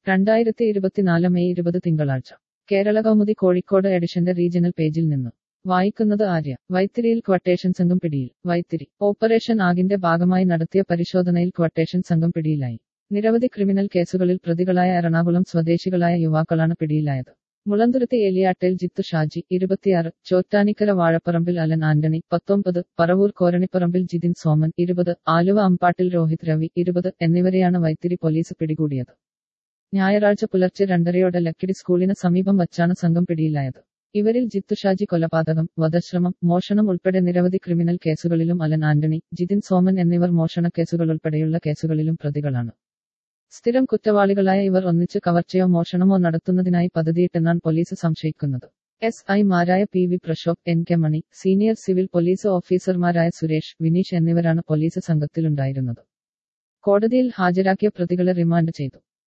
2024 May 20 തിങ്കളാഴ്ച കേരള കൗമുദി കോഴിക്കോട് എഡിഷന്റെ regional പേജിൽ നിന്ന് വായിക്കുന്നത് ആര്യ. വൈത്തിരിയിൽ ക്വട്ടേഷൻ സംഘം പിടിയിൽ. വൈത്തിരി. ഓപ്പറേഷൻ ആഗിന്റെ ഭാഗമായി നടത്തിയ പരിശോധനയിൽ ക്വട്ടേഷൻ സംഘം പിടിയിലായി. നിരവധി ക്രിമിനൽ കേസുകളിൽ പ്രതികളായ എറണാകുളം സ്വദേശികളായ യുവാക്കളാണ് പിടിയിലായത്. മുളന്തുരുത്തി ഏലിയാട്ടേൽ ജിത്തു ഷാജി 26, ചോറ്റാനിക്കര വാഴപ്പറമ്പിൽ അലൻ ആന്റണി 19, പറവൂർ കോരണിപ്പറമ്പിൽ ജിതിൻ സോമൻ 20, ആലുവ അമ്പാട്ടിൽ രോഹിത് രവി 20 എന്നിവരെയാണ് വൈത്തിരി പോലീസ് പിടികൂടിയത്. ഞായറാഴ്ച പുലർച്ചെ 2:30 ലക്കിടി സ്കൂളിന് സമീപം വച്ചാണ് സംഘം പിടിയിലായത്. ഇവരിൽ ജിത്തു ഷാജി കൊലപാതകം, വധശ്രമം, മോഷണം ഉൾപ്പെടെ നിരവധി ക്രിമിനൽ കേസുകളിലും അലൻ ആന്റണി, ജിതിൻ സോമൻ എന്നിവർ മോഷണക്കേസുകളുൾപ്പെടെയുള്ള കേസുകളിലും പ്രതികളാണ്. സ്ഥിരം കുറ്റവാളികളായ ഇവർ ഒന്നിച്ച് കവർച്ചയോ മോഷണമോ നടത്തുന്നതിനായി പദ്ധതിയിട്ടെന്നാണ് പോലീസ് സംശയിക്കുന്നത്. SI മാരായ PV Prashobh, NK Mani, senior civil police ഓഫീസർമാരായ സുരേഷ്, വിനീഷ് എന്നിവരാണ് പോലീസ് സംഘത്തിലുണ്ടായിരുന്നത്. കോടതിയിൽ ഹാജരാക്കിയ പ്രതികളെ റിമാൻഡ് ചെയ്തു.